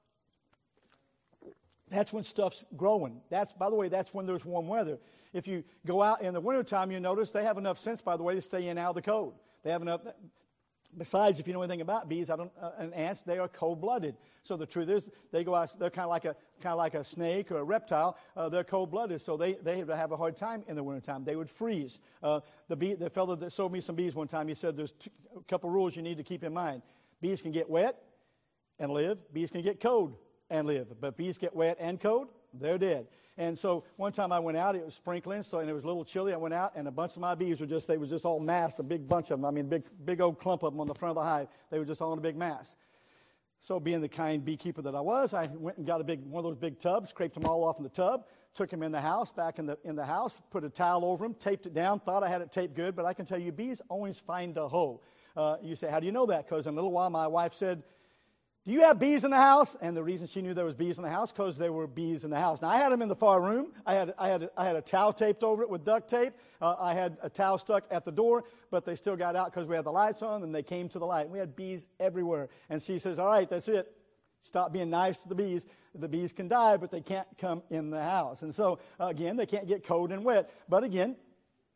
S2: that's when stuff's growing. That's, by the way, that's when there's warm weather. If you go out in the wintertime, you notice they have enough sense, by the way, to stay in out of the cold. They have enough. Besides, if you know anything about bees, I don't, uh, and ants, they are cold-blooded. So the truth is, they go out. They're kind of like a kind of like a snake or a reptile. Uh, they're cold-blooded, so they they have a hard time in the wintertime. They would freeze. Uh, the bee, the fellow that sold me some bees one time, he said there's two, a couple rules you need to keep in mind. Bees can get wet and live. Bees can get cold and live. But bees get wet and cold, they're dead. And so one time I went out, it was sprinkling, so and it was a little chilly. I went out, and a bunch of my bees were just, they were just all massed, a big bunch of them. I mean, big, big old clump of them on the front of the hive. They were just all in a big mass. So being the kind beekeeper that I was, I went and got a big one of those big tubs, scraped them all off in the tub, took them in the house, back in the in the house, put a towel over them, taped it down, thought I had it taped good, but I can tell you, bees always find a hole. Uh, you say, how do you know that? Because in a little while, my wife said, do you have bees in the house? And the reason she knew there was bees in the house, because there were bees in the house. Now, I had them in the far room. I had I had, I had a towel taped over it with duct tape. Uh, I had a towel stuck at the door, but they still got out because we had the lights on, and they came to the light. We had bees everywhere. And she says, all right, that's it. Stop being nice to the bees. The bees can die, but they can't come in the house. And so, uh, again, they can't get cold and wet. But again,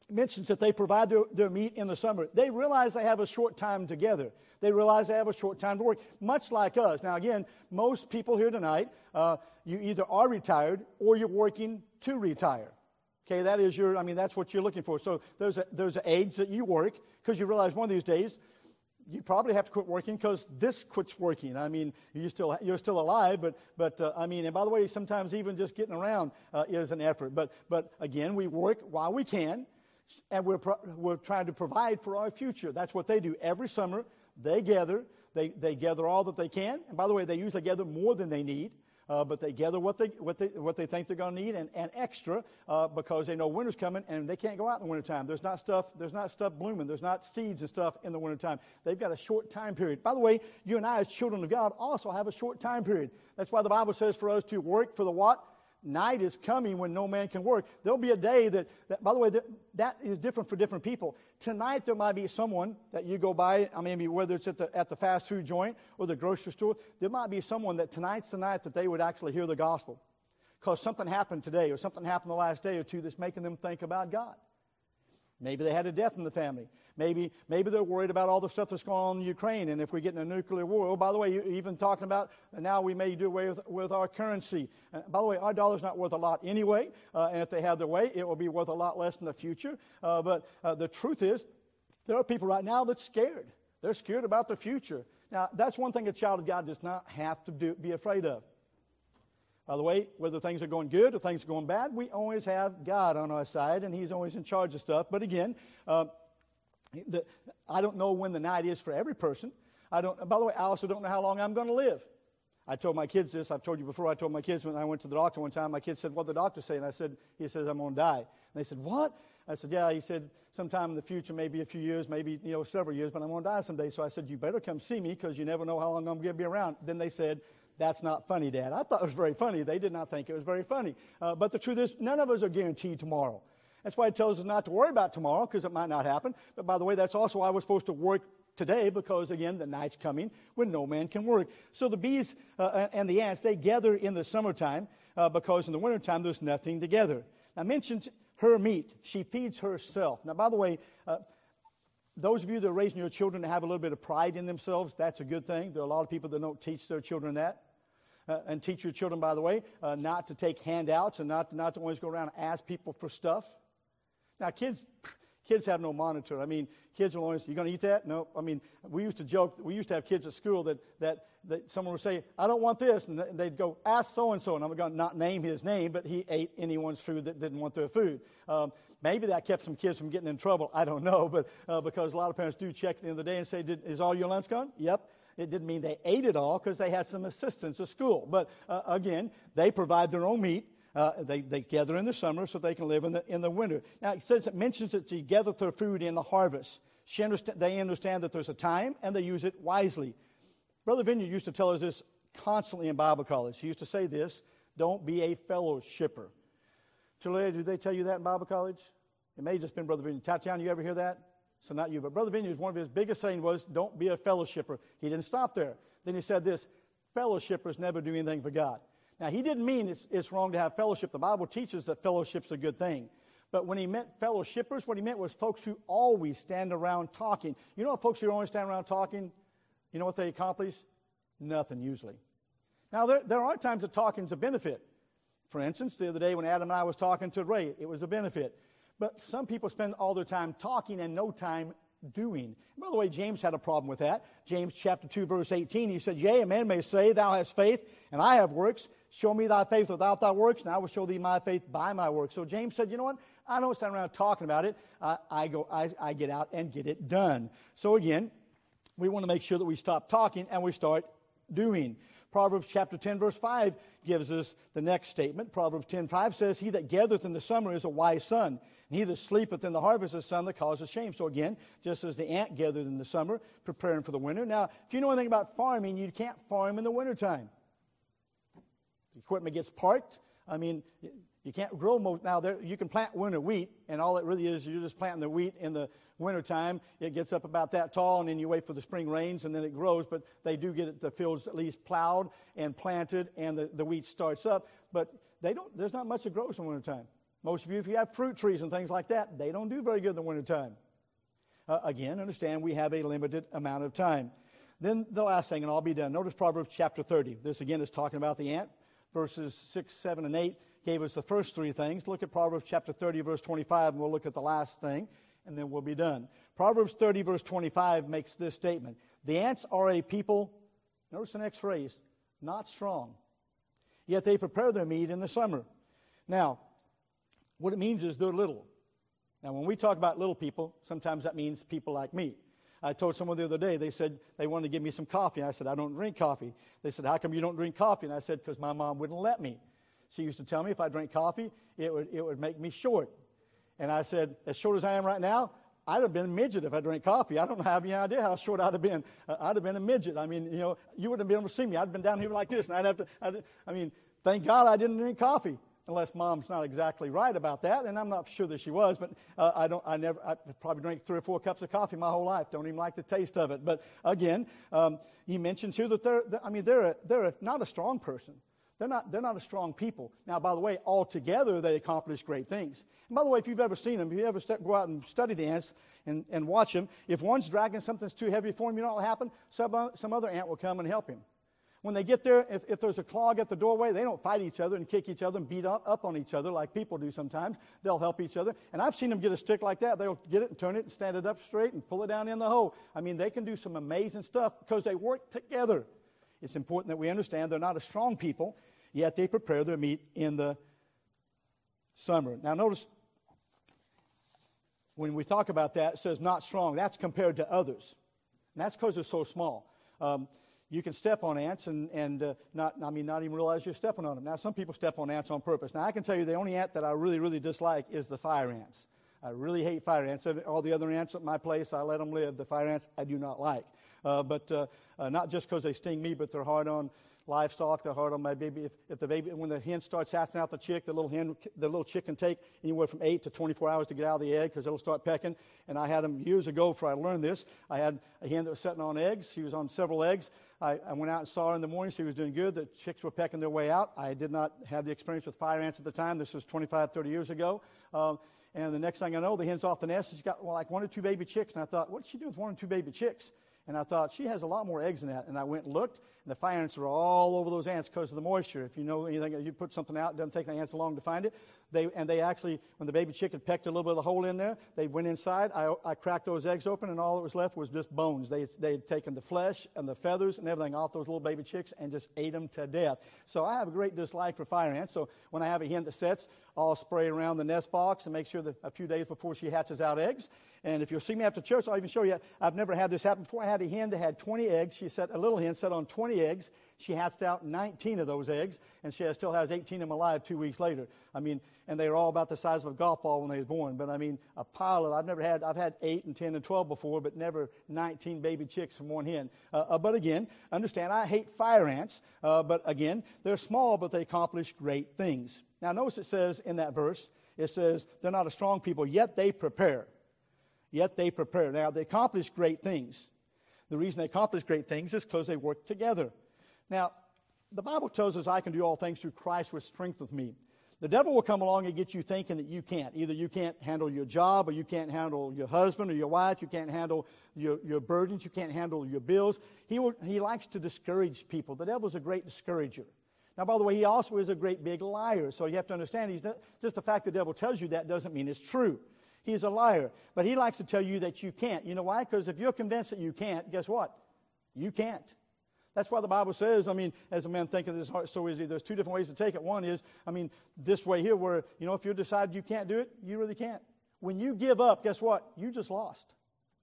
S2: mentions that they provide their, their meat in the summer. They realize they have a short time together. They realize they have a short time to work, much like us. Now, again, most people here tonight, uh, you either are retired or you're working to retire. Okay, that is your, I mean, that's what you're looking for. So there's a, there's an age that you work because you realize one of these days you probably have to quit working because this quits working. I mean, you still, you're still alive, but, but uh, I mean, and by the way, sometimes even just getting around uh, is an effort. But, but again, we work while we can, and we're, pro- we're trying to provide for our future. That's what they do. Every summer, they gather. They, they gather all that they can. And by the way, they usually gather more than they need. Uh, but they gather what they what they what they think they're going to need and, and extra uh, because they know winter's coming and they can't go out in the wintertime. There's not stuff there's not stuff blooming. There's not seeds and stuff in the wintertime. They've got a short time period. By the way, you and I as children of God also have a short time period. That's why the Bible says for us to work for the what? Night is coming when no man can work. There'll be a day that, that by the way, that, that is different for different people. Tonight there might be someone that you go by, I mean, whether it's at the, at the fast food joint or the grocery store, there might be someone that tonight's the night that they would actually hear the gospel. Because something happened today or something happened the last day or two that's making them think about God. Maybe they had a death in the family. Maybe maybe they're worried about all the stuff that's going on in Ukraine, and if we get in a nuclear war. Oh, by the way, you're even talking about now we may do away with, with our currency. Uh, by the way, our dollar's not worth a lot anyway, uh, and if they have their way, it will be worth a lot less in the future. Uh, but uh, the truth is, there are people right now that's scared. They're scared about the future. Now, that's one thing a child of God does not have to do, be afraid of. By the way, whether things are going good or things are going bad, we always have God on our side, and He's always in charge of stuff. But again, uh, the, I don't know when the night is for every person. I don't. By the way, I also don't know how long I'm going to live. I told my kids this. I've told you before. I told my kids when I went to the doctor one time. My kids said, "What did the doctor say?" And I said, "He says I'm going to die." And they said, "What?" I said, "Yeah." He said, "Sometime in the future, maybe a few years, maybe you know several years, but I'm going to die someday." So I said, "You better come see me because you never know how long I'm going to be around." Then they said, "That's not funny, Dad." I thought it was very funny. They did not think it was very funny. Uh, but the truth is, none of us are guaranteed tomorrow. That's why it tells us not to worry about tomorrow, because it might not happen. But by the way, that's also why we're supposed to work today, because, again, the night's coming when no man can work. So the bees uh, and the ants, they gather in the summertime uh, because in the wintertime there's nothing to gather. Now, mentions her meat. She feeds herself. Now, by the way, uh, those of you that are raising your children to have a little bit of pride in themselves, that's a good thing. There are a lot of people that don't teach their children that. Uh, and teach your children, by the way, uh, not to take handouts and not to, not to always go around and ask people for stuff. Now, kids kids have no monitor. I mean, kids will always, you going to eat that? No. I mean, we used to joke, we used to have kids at school that, that, that someone would say, "I don't want this." And they'd go, "Ask so-and-so." And I'm going to not name his name, but he ate anyone's food that didn't want their food. Um, maybe that kept some kids from getting in trouble. I don't know. But uh, because a lot of parents do check at the end of the day and say, Did, is all your lunch gone? Yep. It didn't mean they ate it all because they had some assistance at school. But uh, again, they provide their own meat. Uh, they, they gather in the summer so they can live in the in the winter. Now, it says it mentions that she gathereth their food in the harvest. She understand, they understand that there's a time, and they use it wisely. Brother Vineyard used to tell us this constantly in Bible college. He used to say this: "Don't be a fellowshipper." Talia, did they tell you that in Bible college? It may have just been Brother Vineyard. Tatiana, you ever hear that? So not you, but Brother Vineyard, one of his biggest sayings was, "Don't be a fellowshipper." He didn't stop there. Then he said this: "Fellowshippers never do anything for God." Now, he didn't mean it's, it's wrong to have fellowship. The Bible teaches that fellowship's a good thing. But when he meant fellowshippers, what he meant was folks who always stand around talking. You know, folks who always stand around talking, you know what they accomplish? Nothing, usually. Now, there, there are times that talking's a benefit. For instance, the other day when Adam and I was talking to Ray, it was a benefit. But some people spend all their time talking and no time doing. And by the way, James had a problem with that. James chapter two, verse eighteen, he said, "Yea, a man may say, Thou hast faith, and I have works. Show me thy faith without thy works, and I will show thee my faith by my works." So James said, you know what? I don't stand around talking about it. I, I go, I, I get out and get it done. So again, we want to make sure that we stop talking and we start doing. Proverbs chapter ten, verse five gives us the next statement. Proverbs ten, five says, "He that gathereth in the summer is a wise son, and he that sleepeth in the harvest is a son that causeth shame." So again, just as the ant gathered in the summer, preparing for the winter. Now, if you know anything about farming, you can't farm in the wintertime. The equipment gets parked. I mean, you can't grow most. Now, there, you can plant winter wheat, and all it really is, you're just planting the wheat in the wintertime. It gets up about that tall, and then you wait for the spring rains, and then it grows. But they do get it, the fields at least plowed and planted, and the, the wheat starts up. But they don't. There's not much that grows in wintertime. Most of you, if you have fruit trees and things like that, they don't do very good in the wintertime. Uh, again, understand we have a limited amount of time. Then the last thing, and I'll be done. Notice Proverbs chapter thirty. This again is talking about the ant. Verses six, seven, and eight gave us the first three things. Look at Proverbs chapter thirty, verse twenty-five, and we'll look at the last thing, and then we'll be done. Proverbs thirty, verse twenty-five makes this statement. The ants are a people, notice the next phrase, not strong, yet they prepare their meat in the summer. Now, what it means is they're little. Now, when we talk about little people, sometimes that means people like me. I told someone the other day, they said they wanted to give me some coffee. I said, I don't drink coffee. They said, how come you don't drink coffee? And I said, because my mom wouldn't let me. She used to tell me if I drank coffee, it would, it would make me short. And I said, as short as I am right now, I'd have been a midget if I drank coffee. I don't have any idea how short I'd have been. Uh, I'd have been a midget. I mean, you know, you wouldn't have been able to see me. I'd have been down here like this, and I'd have to, I'd, I mean, thank God I didn't drink coffee. Unless Mom's not exactly right about that, and I'm not sure that she was, but uh, I don't. I never. I probably drank three or four cups of coffee my whole life. Don't even like the taste of it. But again, um, he mentions here that they're. I mean, they're a, they're a, not a strong person. They're not. They're not a strong people. Now, by the way, altogether they accomplish great things. And by the way, if you've ever seen them, if you ever st- go out and study the ants and, and watch them, if one's dragging something that's too heavy for him, you know what will happen? Some uh, some other ant will come and help him. When they get there, if, if there's a clog at the doorway, they don't fight each other and kick each other and beat up, up on each other like people do sometimes. They'll help each other. And I've seen them get a stick like that. They'll get it and turn it and stand it up straight and pull it down in the hole. I mean, they can do some amazing stuff because they work together. It's important that we understand they're not a strong people, yet they prepare their meat in the summer. Now, notice when we talk about that, it says not strong. That's compared to others. And that's because they're so small. Um, You can step on ants and, and uh, not, I mean, not even realize you're stepping on them. Now, some people step on ants on purpose. Now, I can tell you the only ant that I really, really dislike is the fire ants. I really hate fire ants. All the other ants at my place, I let them live. The fire ants, I do not like. Uh, but uh, uh, not just because they sting me, but they're hard on livestock. They're hard on my baby. If, if the baby, when the hen starts hatching out the chick, the little hen, the little chick can take anywhere from eight to twenty-four hours to get out of the egg because it'll start pecking. And I had them years ago before I learned this. I had a hen that was sitting on eggs. She was on several eggs. I, I went out and saw her in the morning. She was doing good. The chicks were pecking their way out. I did not have the experience with fire ants at the time. This was twenty-five, thirty years ago. Um, and the next thing I know, the hen's off the nest. She's got well, like one or two baby chicks. And I thought, what's she doing with one or two baby chicks? And I thought, she has a lot more eggs than that. And I went and looked, and the fire ants are all over those ants because of the moisture. If you know anything, you put something out, it doesn't take the ants long to find it. They And they actually, when the baby chick had pecked a little bit of a hole in there, they went inside. I, I cracked those eggs open, and all that was left was just bones. They, they had taken the flesh and the feathers and everything off those little baby chicks and just ate them to death. So I have a great dislike for fire ants. So when I have a hen that sets, I'll spray around the nest box and make sure that a few days before she hatches out eggs. And if you'll see me after church, I'll even show you. I've never had this happen before. I had a hen that had twenty eggs. She set a little hen set on twenty eggs. She hatched out nineteen of those eggs, and she has, still has eighteen of them alive two weeks later. I mean, and they were all about the size of a golf ball when they was born. But I mean, a pile of. I've never had. I've had eight and ten and twelve before, but never nineteen baby chicks from one hen. Uh, uh, but again, understand, I hate fire ants. Uh, but again, they're small, but they accomplish great things. Now, notice it says in that verse, it says they're not a strong people, yet they prepare. Yet they prepare. Now, they accomplish great things. The reason they accomplish great things is because they work together. Now, the Bible tells us I can do all things through Christ which strengtheneth me. The devil will come along and get you thinking that you can't. Either you can't handle your job, or you can't handle your husband or your wife. You can't handle your, your burdens. You can't handle your bills. He, will, he likes to discourage people. The devil's a great discourager. Now, by the way, he also is a great big liar. So you have to understand, he's not, just the fact the devil tells you that doesn't mean it's true. He's a liar. But he likes to tell you that you can't. You know why? Because if you're convinced that you can't, guess what? You can't. That's why the Bible says, I mean, as a man thinking this heart so easy, there's two different ways to take it. One is, I mean, this way here where, you know, if you decide you can't do it, you really can't. When you give up, guess what? You just lost.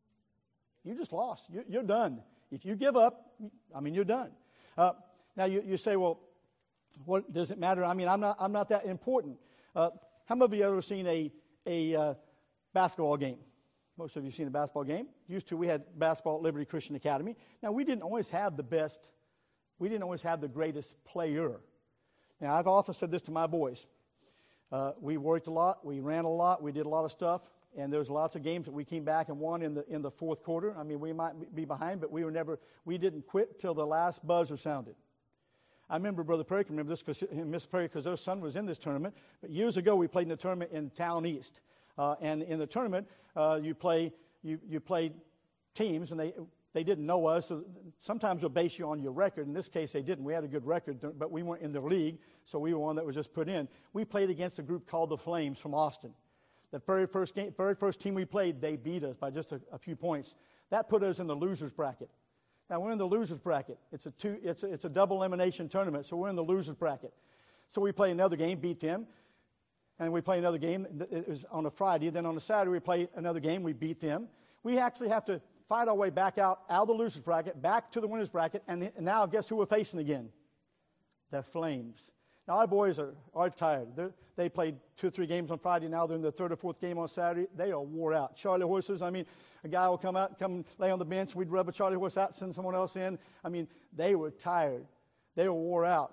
S2: You just lost. You're, you're done. If you give up, I mean, you're done. Uh, now, you, you say, well, what does it matter? I mean, I'm not, I'm not that important. Uh, how many of you have ever seen a, a uh, basketball game? Most of you have seen a basketball game. Used to, we had basketball at Liberty Christian Academy. Now, we didn't always have the best, we didn't always have the greatest player. Now, I've often said this to my boys. Uh, we worked a lot, we ran a lot, we did a lot of stuff, and there was lots of games that we came back and won in the in the fourth quarter. I mean, we might be behind, but we were never, we didn't quit till the last buzzer sounded. I remember Brother Perry can remember this because Miss Perry, because their son was in this tournament. But years ago, we played in a tournament in Town East, uh, and in the tournament, uh, you play you you played teams, and they they didn't know us. So sometimes they'll base you on your record. In this case, they didn't. We had a good record, but we weren't in the league, so we were one that was just put in. We played against a group called the Flames from Austin. The very first game, very first team we played, they beat us by just a, a few points. That put us in the losers bracket. Now, we're in the losers bracket. It's a two. It's a, it's a double elimination tournament, so we're in the losers bracket. So we play another game, beat them, and we play another game. It was on a Friday. Then on a Saturday, we play another game. We beat them. We actually have to fight our way back out, out of the losers bracket, back to the winners bracket, and, and now guess who we're facing again? The Flames. Now, our boys are, are tired. They're, they played two or three games on Friday. Now they're in the third or fourth game on Saturday. They are wore out. Charlie horses, I mean, a guy will come out, come lay on the bench. We'd rub a Charlie horse out, send someone else in. I mean, they were tired. They were wore out.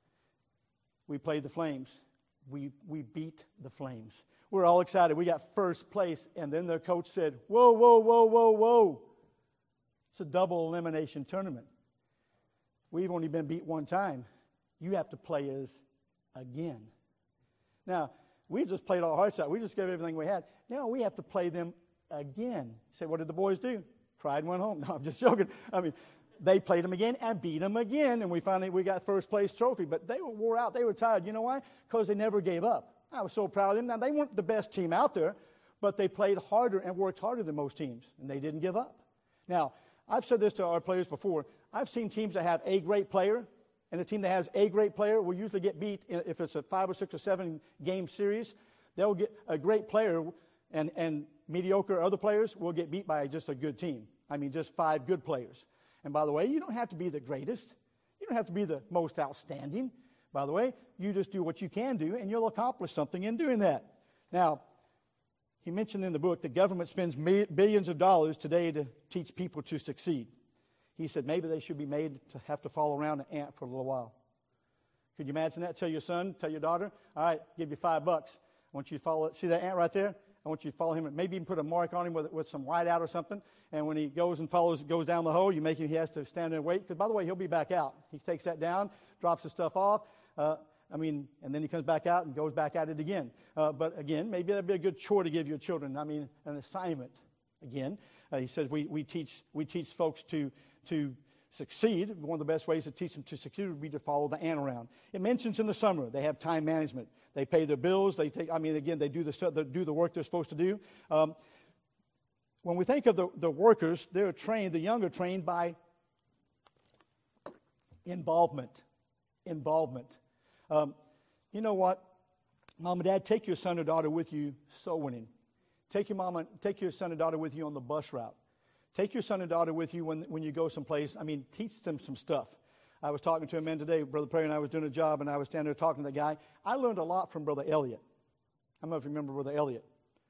S2: We played the Flames. We, we beat the Flames. We're all excited. We got first place. And then their coach said, whoa, whoa, whoa, whoa, whoa. It's a double elimination tournament. We've only been beat one time. You have to play us again. Now, we just played our hearts out. We just gave everything we had. Now we have to play them again. You say, what did the boys do? Cried and went home. No, I'm just joking. I mean, they played them again and beat them again, and we finally we got first place trophy. But they were wore out. They were tired. You know why? Because they never gave up. I was so proud of them. Now, they weren't the best team out there, but they played harder and worked harder than most teams, and they didn't give up. Now, I've said this to our players before. I've seen teams that have a great player, and a team that has a great player will usually get beat if it's a five or six or seven game series. They'll get a great player, and, and mediocre other players will get beat by just a good team. I mean, just five good players. And by the way, you don't have to be the greatest. You don't have to be the most outstanding. By the way, you just do what you can do, and you'll accomplish something in doing that. Now, he mentioned in the book the government spends billions of dollars today to teach people to succeed. He said maybe they should be made to have to follow around an ant for a little while. Could you imagine that? Tell your son, tell your daughter, all right, give you five bucks. I want you to follow, see that ant right there? I want you to follow him, and maybe even put a mark on him with, with some white out or something. And when he goes and follows, goes down the hole, you make him, he has to stand there and wait. Because, by the way, he'll be back out. He takes that down, drops his stuff off. Uh, I mean, and then he comes back out and goes back at it again. Uh, but again, maybe that'd be a good chore to give your children. I mean, an assignment. Again, uh, he says we, we teach we teach folks to to succeed. One of the best ways to teach them to succeed would be to follow the ant around. It mentions in the summer they have time management. They pay their bills. They take. I mean, again, they do the stuff. They do the work they're supposed to do. Um, when we think of the, the workers, they're trained. The young are trained by involvement. Involvement. Um, you know what, Mom and Dad, take your son or daughter with you soul winning. Take your mom, and, take your son or daughter with you on the bus route. Take your son and daughter with you when when you go someplace. I mean, teach them some stuff. I was talking to a man today, Brother Perry, and I was doing a job, and I was standing there talking to the guy. I learned a lot from Brother Elliott. I don't know if you remember Brother Elliott.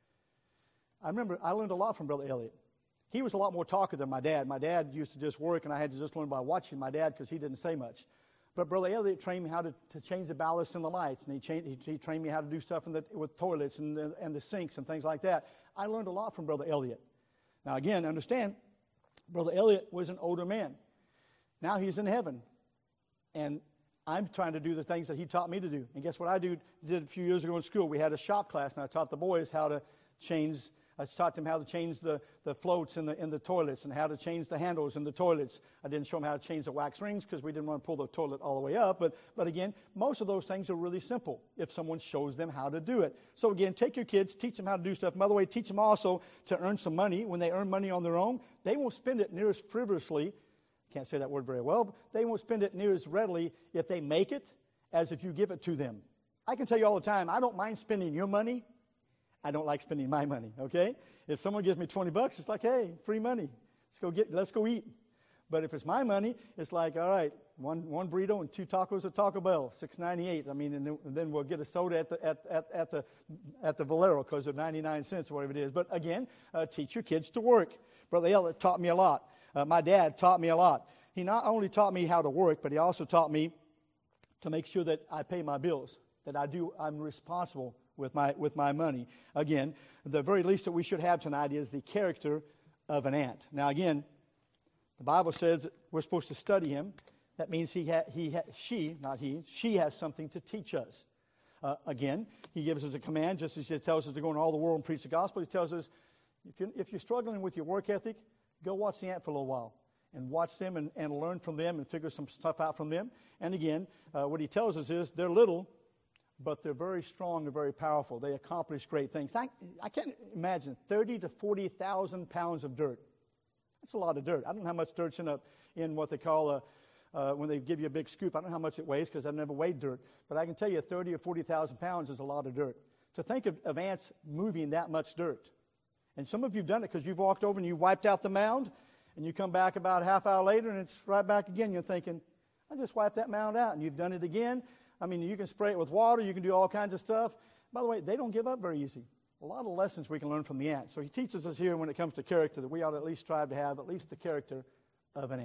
S2: I remember I learned a lot from Brother Elliott. He was a lot more talker than my dad. My dad used to just work, and I had to just learn by watching my dad because he didn't say much. But Brother Elliott trained me how to, to change the ballasts and the lights, and he, changed, he, he trained me how to do stuff in the, with toilets and the, and the sinks and things like that. I learned a lot from Brother Elliott. Now, again, understand, Brother Elliott was an older man. Now he's in heaven, and I'm trying to do the things that he taught me to do. And guess what I do, did a few years ago in school? We had a shop class, and I taught the boys how to change I taught them how to change the, the floats in the in the toilets and how to change the handles in the toilets. I didn't show them how to change the wax rings because we didn't want to pull the toilet all the way up. But, but again, most of those things are really simple if someone shows them how to do it. So again, take your kids, teach them how to do stuff. By the way, teach them also to earn some money. When they earn money on their own, they won't spend it near as frivolously. Can't say that word very well. But they won't spend it near as readily if they make it as if you give it to them. I can tell you all the time, I don't mind spending your money. I don't like spending my money, okay? If someone gives me twenty bucks, it's like, hey, free money. Let's go get, let's go eat. But if it's my money, it's like, all right, one one burrito and two tacos at Taco Bell, six ninety-eight. I mean, and then, and then we'll get a soda at the at at, at the at the Valero because they're ninety-nine cents or whatever it is. But again, uh, teach your kids to work. Brother Elliott taught me a lot. Uh, my dad taught me a lot. He not only taught me how to work, but he also taught me to make sure that I pay my bills, that I do. I'm responsible with my with my money. Again, the very least that we should have tonight is the character of an ant. Now again, the Bible says that we're supposed to study him. That means he, ha- he ha- she, not he, she has something to teach us. Uh, again, he gives us a command, just as he tells us to go into all the world and preach the gospel. He tells us, if you're, if you're struggling with your work ethic, go watch the ant for a little while and watch them and, and learn from them and figure some stuff out from them. And again, uh, what he tells us is they're little, but they're very strong and very powerful. They accomplish great things. I, I can't imagine thirty to forty thousand pounds of dirt. That's a lot of dirt. I don't know how much dirt's in, a, in what they call a, uh, when they give you a big scoop. I don't know how much it weighs because I've never weighed dirt. But I can tell you thirty or forty thousand pounds is a lot of dirt. To think of, of ants moving that much dirt. And some of you have done it because you've walked over and you wiped out the mound, and you come back about a half hour later and it's right back again. You're thinking, I just wiped that mound out, and you've done it again. I mean, you can spray it with water. You can do all kinds of stuff. By the way, they don't give up very easy. A lot of lessons we can learn from the ant. So he teaches us here when it comes to character that we ought to at least strive to have at least the character of an ant.